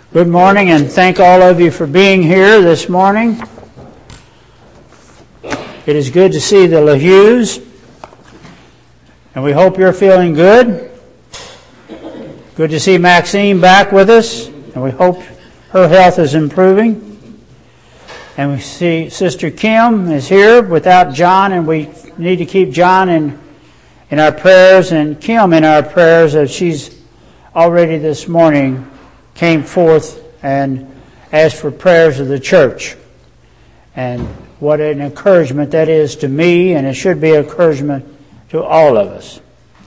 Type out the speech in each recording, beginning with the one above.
Good morning, and thank all of you for being here this morning. It is good to see the LaHues, and we hope you're feeling good. Good to see Maxine back with us, and we hope her health is improving. And we see Sister Kim is here without John, and we need to keep John in our prayers and Kim in our prayers, as she's already this morning came forth and asked for prayers of the church. And what an encouragement that is to me, and it should be encouragement to all of us.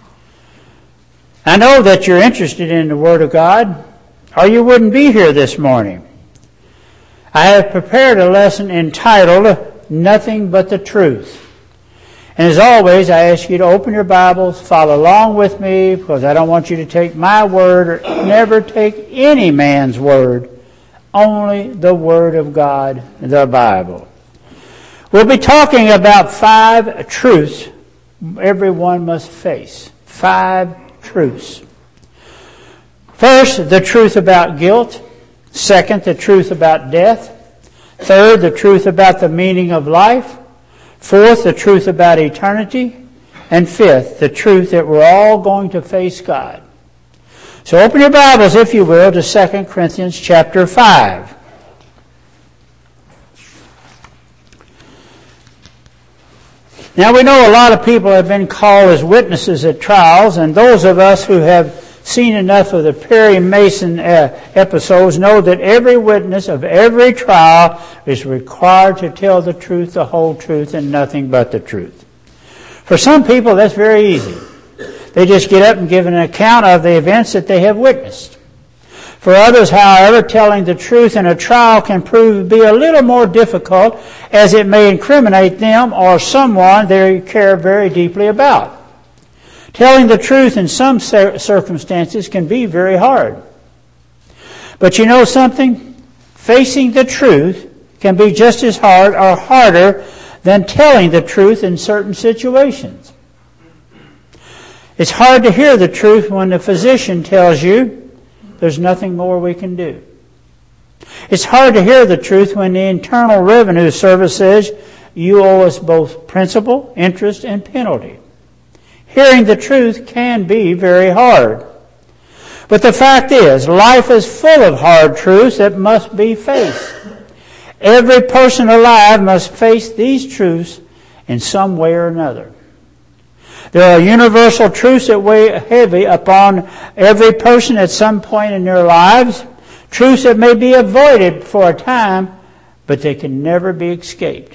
I know that you're interested in the Word of God, or you wouldn't be here this morning. I have prepared a lesson entitled, Nothing But the Truth. And as always, I ask you to open your Bibles, follow along with me, because I don't want you to take my word or never take any man's word, only the Word of God, the Bible. We'll be talking about 5 truths everyone must face. 5 truths. First, the truth about guilt. Second, the truth about death. Third, the truth about the meaning of life. Fourth, the truth about eternity. And fifth, the truth that we're all going to face God. So open your Bibles, if you will, to 2 Corinthians chapter 5. Now we know a lot of people have been called as witnesses at trials, and those of us who have seen enough of the Perry Mason episodes know that every witness of every trial is required to tell the truth, the whole truth, and nothing but the truth. For some people, that's very easy. They just get up and give an account of the events that they have witnessed. For others, however, telling the truth in a trial can prove to be a little more difficult, as it may incriminate them or someone they care very deeply about. Telling the truth in some circumstances can be very hard. But you know something? Facing the truth can be just as hard or harder than telling the truth in certain situations. It's hard to hear the truth when the physician tells you there's nothing more we can do. It's hard to hear the truth when the Internal Revenue Service says you owe us both principal, interest, and penalty. Hearing the truth can be very hard. But the fact is, life is full of hard truths that must be faced. Every person alive must face these truths in some way or another. There are universal truths that weigh heavy upon every person at some point in their lives, truths that may be avoided for a time, but they can never be escaped.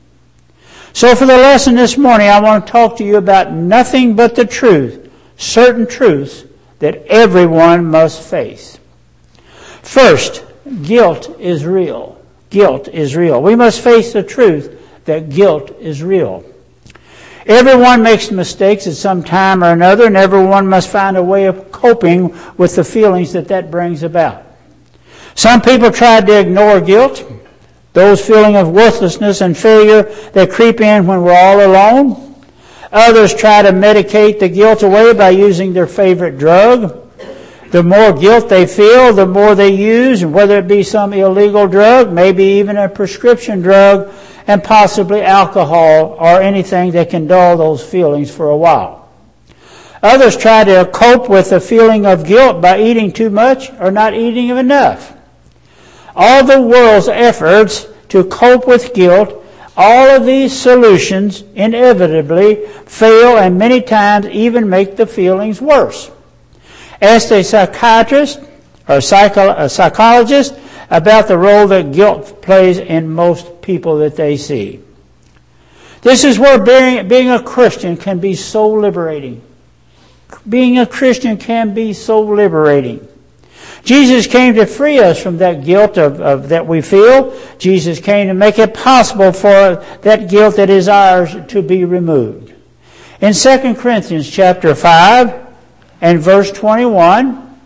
So for the lesson this morning, I want to talk to you about nothing but the truth, certain truths that everyone must face. First, guilt is real. Guilt is real. We must face the truth that guilt is real. Everyone makes mistakes at some time or another, and everyone must find a way of coping with the feelings that brings about. Some people try to ignore guilt, those feelings of worthlessness and failure that creep in when we're all alone. Others try to medicate the guilt away by using their favorite drug. The more guilt they feel, the more they use, and whether it be some illegal drug, maybe even a prescription drug, and possibly alcohol or anything that can dull those feelings for a while. Others try to cope with the feeling of guilt by eating too much or not eating enough. All the world's efforts to cope with guilt, all of these solutions inevitably fail and many times even make the feelings worse. Ask a psychiatrist or a psychologist about the role that guilt plays in most people that they see. This is where being a Christian can be so liberating. Being a Christian can be so liberating. Jesus came to free us from that guilt of that we feel. Jesus came to make it possible for that guilt that is ours to be removed. In 2 Corinthians chapter 5 and verse 21,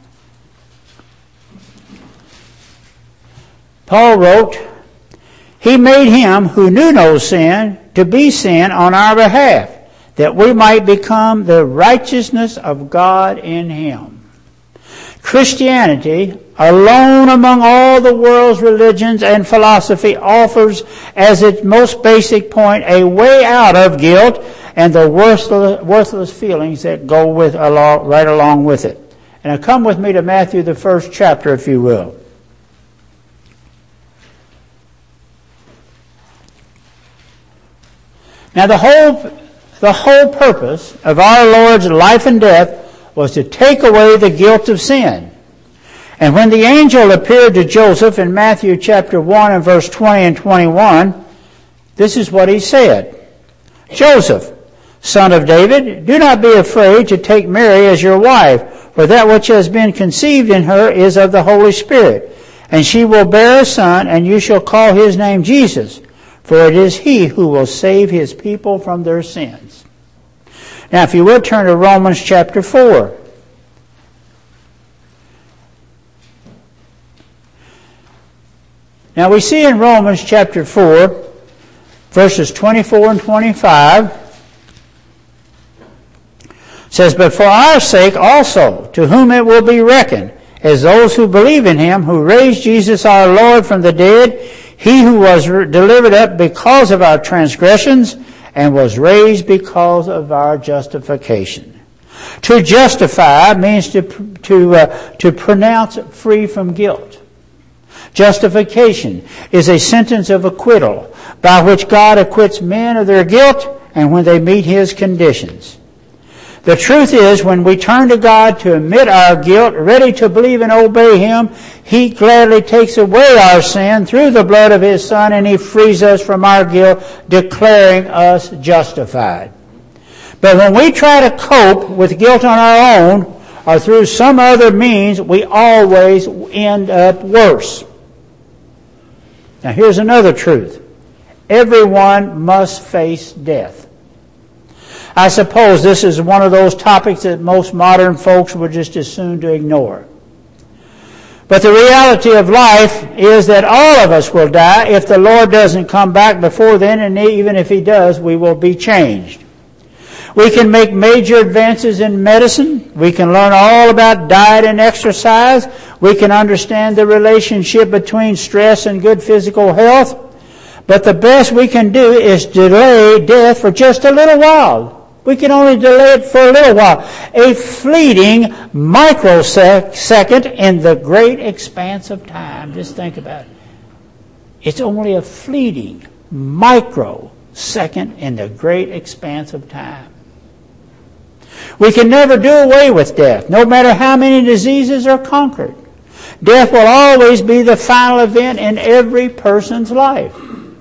Paul wrote, He made him who knew no sin to be sin on our behalf, that we might become the righteousness of God in him. Christianity, alone among all the world's religions and philosophy, offers as its most basic point a way out of guilt and the worthless feelings that go right along with it. And now come with me to Matthew, the 1st chapter, if you will. Now the whole purpose of our Lord's life and death was to take away the guilt of sin. And when the angel appeared to Joseph in Matthew chapter 1 and verse 20 and 21, this is what he said. Joseph, son of David, do not be afraid to take Mary as your wife, for that which has been conceived in her is of the Holy Spirit. And she will bear a son, and you shall call his name Jesus, for it is he who will save his people from their sins. Now, if you would turn to Romans chapter 4. Now, we see in Romans chapter 4, verses 24 and 25, says, but for our sake also, to whom it will be reckoned, as those who believe in him, who raised Jesus our Lord from the dead, he who was delivered up because of our transgressions, and was raised because of our justification. To justify means to pronounce free from guilt. Justification is a sentence of acquittal by which God acquits men of their guilt and when they meet his conditions. The truth is, when we turn to God to admit our guilt, ready to believe and obey him, he gladly takes away our sin through the blood of his Son, and he frees us from our guilt, declaring us justified. But when we try to cope with guilt on our own or through some other means, we always end up worse. Now here's another truth. Everyone must face death. I suppose this is one of those topics that most modern folks would just as soon to ignore. But the reality of life is that all of us will die if the Lord doesn't come back before then, and even if he does, we will be changed. We can make major advances in medicine. We can learn all about diet and exercise. We can understand the relationship between stress and good physical health. But the best we can do is delay death for just a little while. We can only delay it for a little while. A fleeting microsecond in the great expanse of time. Just think about it. It's only a fleeting microsecond in the great expanse of time. We can never do away with death, no matter how many diseases are conquered. Death will always be the final event in every person's life.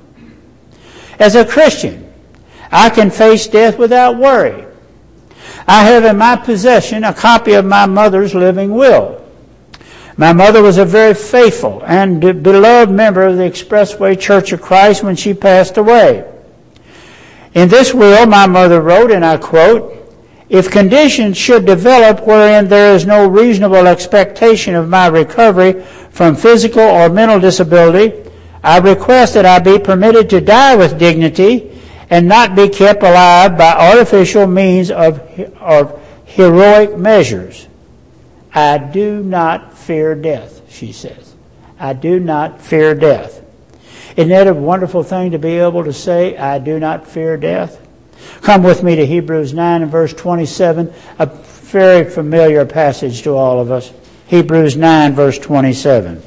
As a Christian, I can face death without worry. I have in my possession a copy of my mother's living will. My mother was a very faithful and beloved member of the Expressway Church of Christ when she passed away. In this will, my mother wrote, and I quote, if conditions should develop wherein there is no reasonable expectation of my recovery from physical or mental disability, I request that I be permitted to die with dignity and not be kept alive by artificial means of heroic measures. I do not fear death, she says. I do not fear death. Isn't that a wonderful thing to be able to say, I do not fear death? Come with me to Hebrews 9 and verse 27, a very familiar passage to all of us. Hebrews 9 verse 27.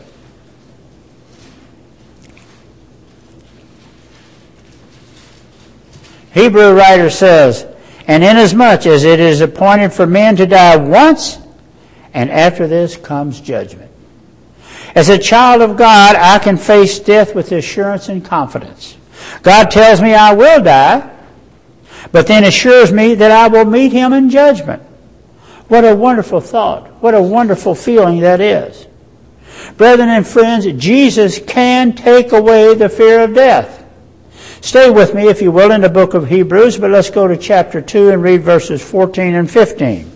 Hebrew writer says, and inasmuch as it is appointed for men to die once, and after this comes judgment. As a child of God, I can face death with assurance and confidence. God tells me I will die, but then assures me that I will meet him in judgment. What a wonderful thought. What a wonderful feeling that is. Brethren and friends, Jesus can take away the fear of death. Stay with me, if you will, in the book of Hebrews, but let's go to chapter 2 and read verses 14 and 15.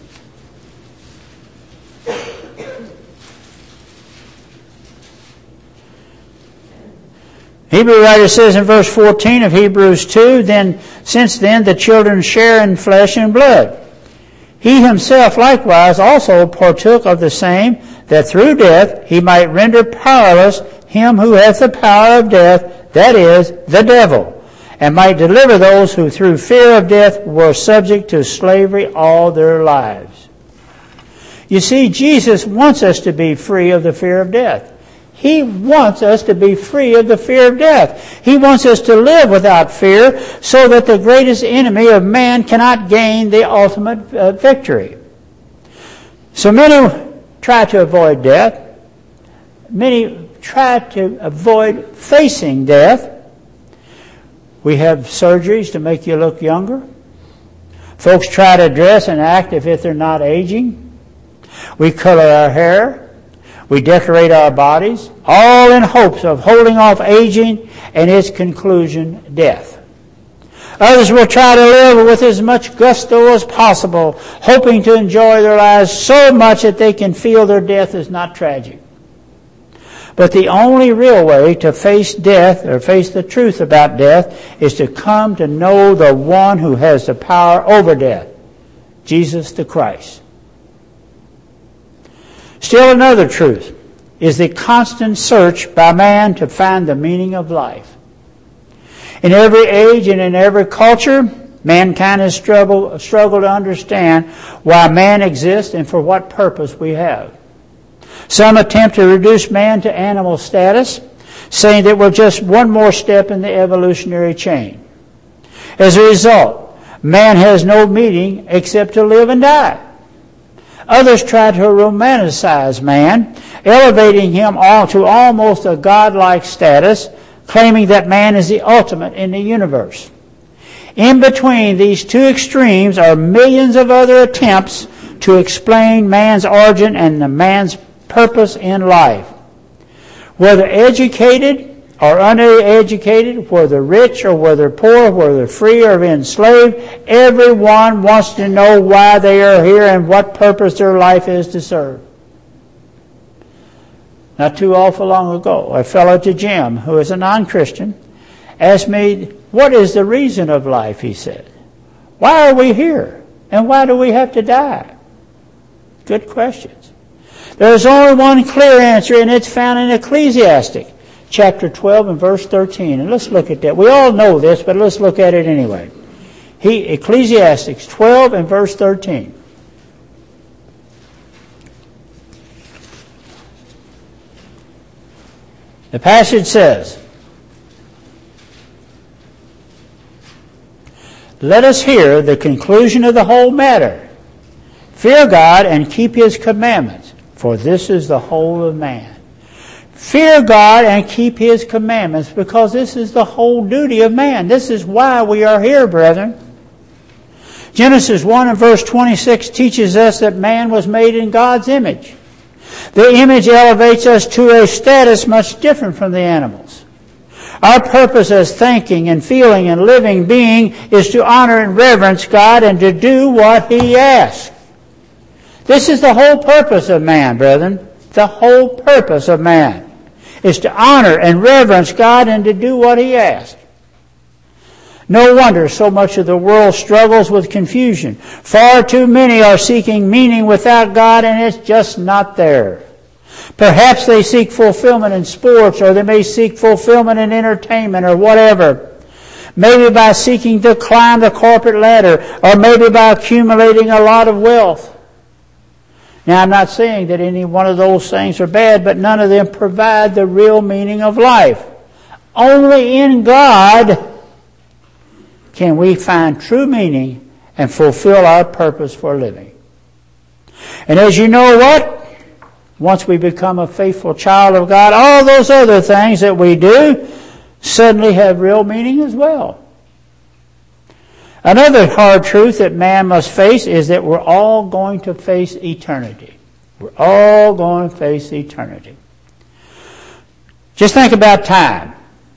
Hebrew writer says in verse 14 of Hebrews 2, since then the children share in flesh and blood. He himself likewise also partook of the same, that through death he might render powerless him who hath the power of death, that is, the devil, and might deliver those who through fear of death were subject to slavery all their lives. You see, Jesus wants us to be free of the fear of death. He wants us to be free of the fear of death. He wants us to live without fear so that the greatest enemy of man cannot gain the ultimate victory. So many try to avoid death. Many try to avoid facing death. We have surgeries to make you look younger. Folks try to dress and act as if they're not aging. We color our hair. We decorate our bodies, all in hopes of holding off aging and its conclusion, death. Others will try to live with as much gusto as possible, hoping to enjoy their lives so much that they can feel their death is not tragic. But the only real way to face death or face the truth about death is to come to know the one who has the power over death, Jesus the Christ. Still another truth is the constant search by man to find the meaning of life. In every age and in every culture, mankind has struggled to understand why man exists and for what purpose we have. Some attempt to reduce man to animal status, saying that we're just one more step in the evolutionary chain. As a result, man has no meaning except to live and die. Others try to romanticize man, elevating him to almost a godlike status, claiming that man is the ultimate in the universe. In between these two extremes are millions of other attempts to explain man's origin and the man's purpose in life. Whether educated or uneducated, whether rich or whether poor, whether free or enslaved, everyone wants to know why they are here and what purpose their life is to serve. Not too awful long ago, a fellow to Jim, who is a non-Christian, asked me, "What is the reason of life?" he said. "Why are we here? And why do we have to die?" Good questions. There's only one clear answer, and it's found in Ecclesiastes, chapter 12 and verse 13. And let's look at that. We all know this, but let's look at it anyway. Ecclesiastes 12 and verse 13. The passage says, "Let us hear the conclusion of the whole matter. Fear God and keep His commandments, for this is the whole of man." Fear God and keep His commandments, because this is the whole duty of man. This is why we are here, brethren. Genesis 1 and verse 26 teaches us that man was made in God's image. The image elevates us to a status much different from the animals. Our purpose as thinking and feeling and living being is to honor and reverence God and to do what He asks. This is the whole purpose of man, brethren. The whole purpose of man is to honor and reverence God and to do what He asks. No wonder so much of the world struggles with confusion. Far too many are seeking meaning without God, and it's just not there. Perhaps they seek fulfillment in sports, or they may seek fulfillment in entertainment or whatever. Maybe by seeking to climb the corporate ladder, or maybe by accumulating a lot of wealth. Now, I'm not saying that any one of those things are bad, but none of them provide the real meaning of life. Only in God can we find true meaning and fulfill our purpose for living. And as you know what? Once we become a faithful child of God, all those other things that we do suddenly have real meaning as well. Another hard truth that man must face is that we're all going to face eternity. We're all going to face eternity. Just think about time.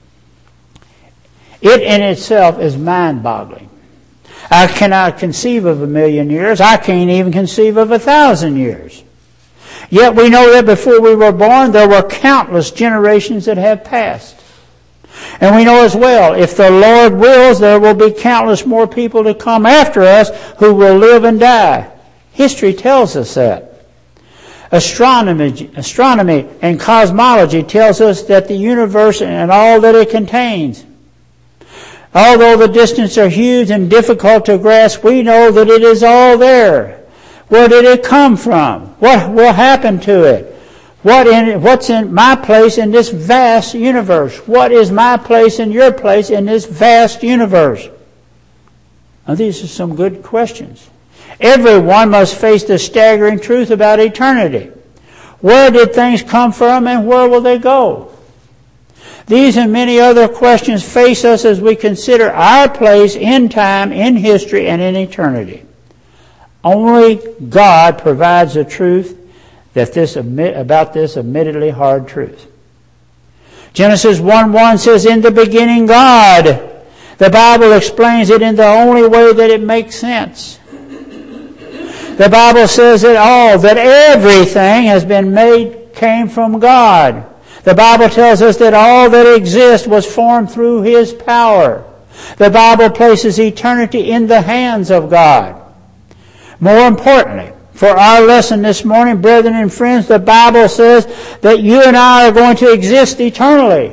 It in itself is mind-boggling. I cannot conceive of 1,000,000 years. I can't even conceive of 1,000 years. Yet we know that before we were born, there were countless generations that have passed. And we know as well, if the Lord wills, there will be countless more people to come after us who will live and die. History tells us that. Astronomy and cosmology tells us that the universe and all that it contains. Although the distances are huge and difficult to grasp, we know that it is all there. Where did it come from? What will happen to it? What's in my place in this vast universe? What is my place and your place in this vast universe? Now, these are some good questions. Everyone must face the staggering truth about eternity. Where did things come from and where will they go? These and many other questions face us as we consider our place in time, in history, and in eternity. Only God provides the truth about this admittedly hard truth. Genesis 1:1 says, "In the beginning God." The Bible explains it in the only way that it makes sense. The Bible says that everything has been made came from God. The Bible tells us that all that exists was formed through His power. The Bible places eternity in the hands of God. More importantly, for our lesson this morning, brethren and friends, the Bible says that you and I are going to exist eternally.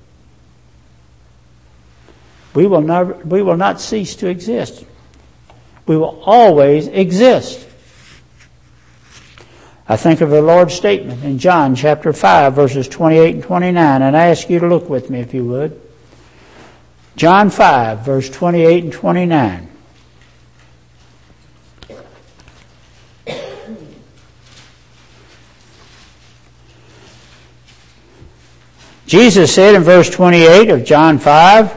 We will not cease to exist. We will always exist. I think of the Lord's statement in John chapter 5, verses 28 and 29, and I ask you to look with me if you would. John 5, verse 28 and 29. Jesus said in verse 28 of John 5,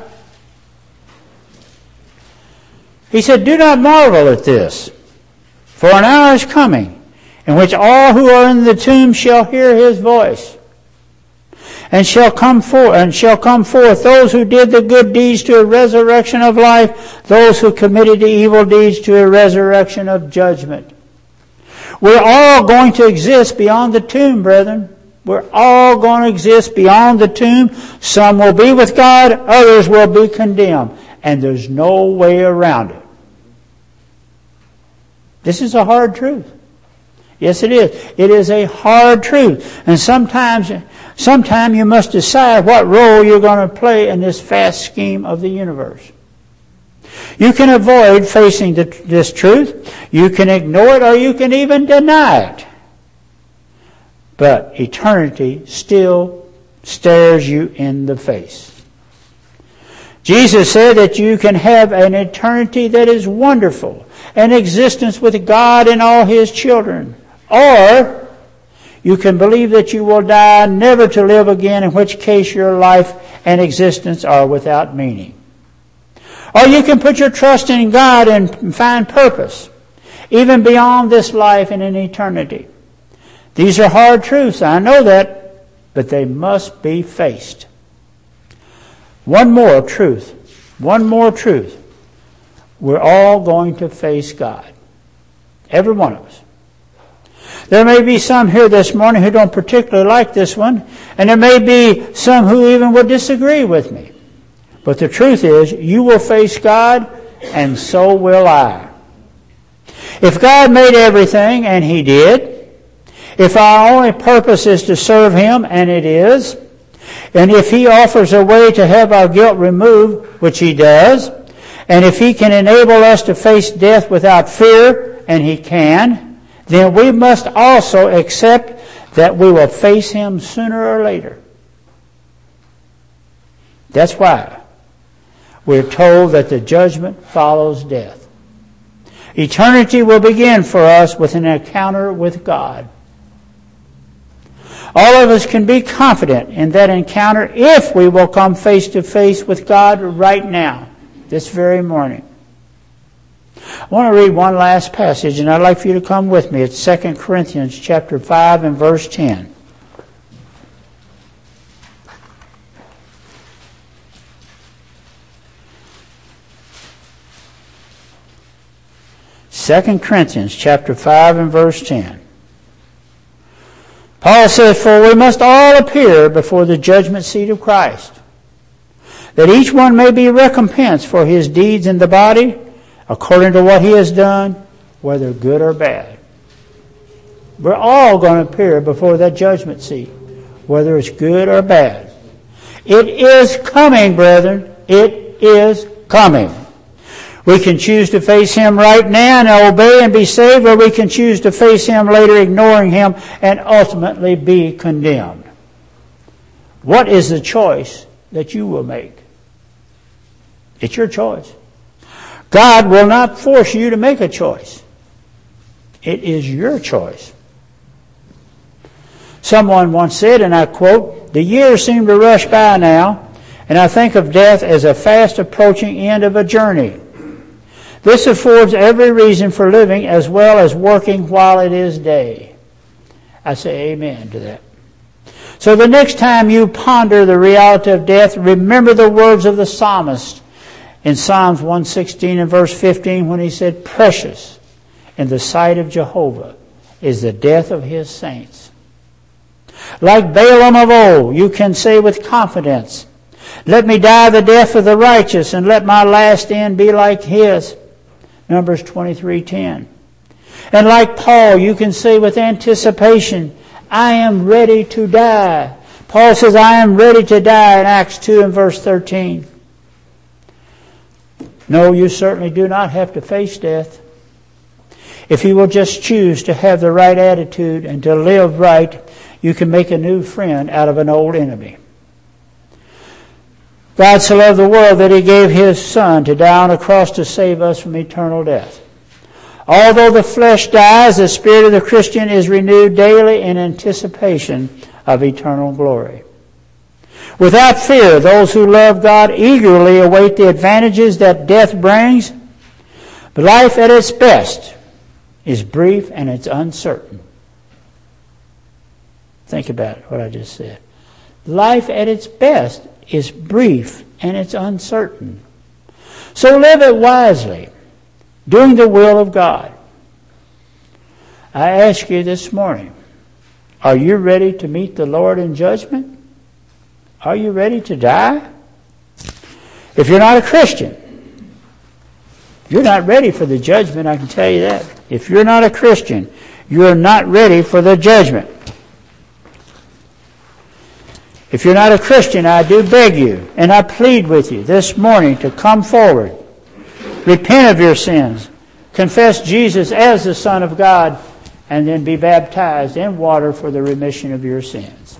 He said, "Do not marvel at this, for an hour is coming, in which all who are in the tomb shall hear His voice, and shall come forth those who did the good deeds to a resurrection of life, those who committed the evil deeds to a resurrection of judgment." We're all going to exist beyond the tomb, brethren. We're all going to exist beyond the tomb. Some will be with God, others will be condemned. And there's no way around it. This is a hard truth. Yes, it is. It is a hard truth. And sometime you must decide what role you're going to play in this vast scheme of the universe. You can avoid facing this truth. You can ignore it, or you can even deny it. But eternity still stares you in the face. Jesus said that you can have an eternity that is wonderful, an existence with God and all His children. Or you can believe that you will die never to live again, in which case your life and existence are without meaning. Or you can put your trust in God and find purpose, even beyond this life and in eternity. These are hard truths, I know that, but they must be faced. One more truth. We're all going to face God. Every one of us. There may be some here this morning who don't particularly like this one, and there may be some who even would disagree with me. But the truth is, you will face God, and so will I. If God made everything, and He did, if our only purpose is to serve Him, and it is, and if He offers a way to have our guilt removed, which He does, and if He can enable us to face death without fear, and He can, then we must also accept that we will face Him sooner or later. That's why we're told that the judgment follows death. Eternity will begin for us with an encounter with God. All of us can be confident in that encounter if we will come face to face with God right now, this very morning. I want to read one last passage, and I'd like for you to come with me. It's 2 Corinthians chapter 5 and verse 10. Second Corinthians chapter 5 and verse 10. Paul says, "For we must all appear before the judgment seat of Christ, that each one may be recompensed for his deeds in the body, according to what he has done, whether good or bad." We're all going to appear before that judgment seat, whether it's good or bad. It is coming, brethren. It is coming. We can choose to face Him right now and obey and be saved, or we can choose to face Him later, ignoring Him, and ultimately be condemned. What is the choice that you will make? It's your choice. God will not force you to make a choice. It is your choice. Someone once said, and I quote, "The years seem to rush by now, and I think of death as a fast approaching end of a journey. This affords every reason for living as well as working while it is day." I say amen to that. So the next time you ponder the reality of death, remember the words of the psalmist in Psalms 116 and verse 15 when he said, "Precious in the sight of Jehovah is the death of His saints." Like Balaam of old, you can say with confidence, "Let me die the death of the righteous, and let my last end be like his." Numbers 23:10. And like Paul, you can say with anticipation, "I am ready to die." Paul says, "I am ready to die" in Acts 2 and verse 13. No, you certainly do not have to face death. If you will just choose to have the right attitude and to live right, you can make a new friend out of an old enemy. God so loved the world that He gave His Son to die on a cross to save us from eternal death. Although the flesh dies, the spirit of the Christian is renewed daily in anticipation of eternal glory. Without fear, those who love God eagerly await the advantages that death brings. But life at its best is brief and it's uncertain. Think about what I just said. Life at its best is brief and it's uncertain. So live it wisely, doing the will of God. I ask you this morning, are you ready to meet the Lord in judgment? Are you ready to die? If you're not a Christian, you're not ready for the judgment, I can tell you that. If you're not a Christian, you're not ready for the judgment. If you're not a Christian, I do beg you and I plead with you this morning to come forward, repent of your sins, confess Jesus as the Son of God, and then be baptized in water for the remission of your sins.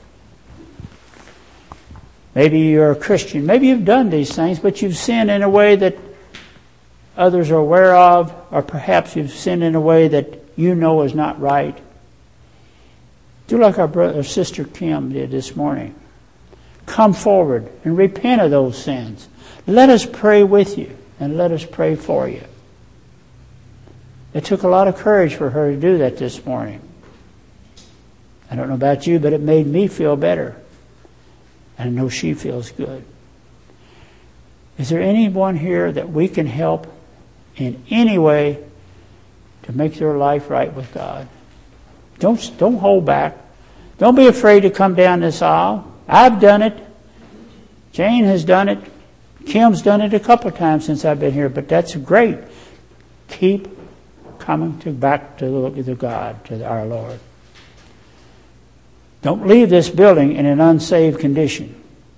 Maybe you're a Christian. Maybe you've done these things, but you've sinned in a way that others are aware of, or perhaps you've sinned in a way that you know is not right. Do like our brother or sister Kim did this morning. Come forward and repent of those sins. Let us pray with you and let us pray for you. It took a lot of courage for her to do that this morning. I don't know about you, but it made me feel better. And I know she feels good. Is there anyone here that we can help in any way to make their life right with God? Don't hold back. Don't be afraid to come down this aisle. I've done it. Jane has done it. Kim's done it a couple of times since I've been here, but that's great. Keep coming back to the God, to our Lord. Don't leave this building in an unsaved condition.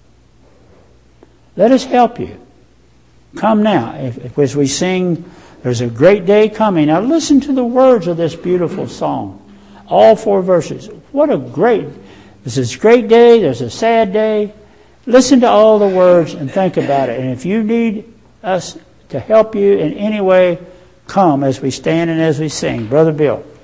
Let us help you. Come now. As we sing, "There's a great day coming." Now listen to the words of this beautiful song. All 4 verses. This is a great day. There's a sad day. Listen to all the words and think about it. And if you need us to help you in any way, come as we stand and as we sing. Brother Bill.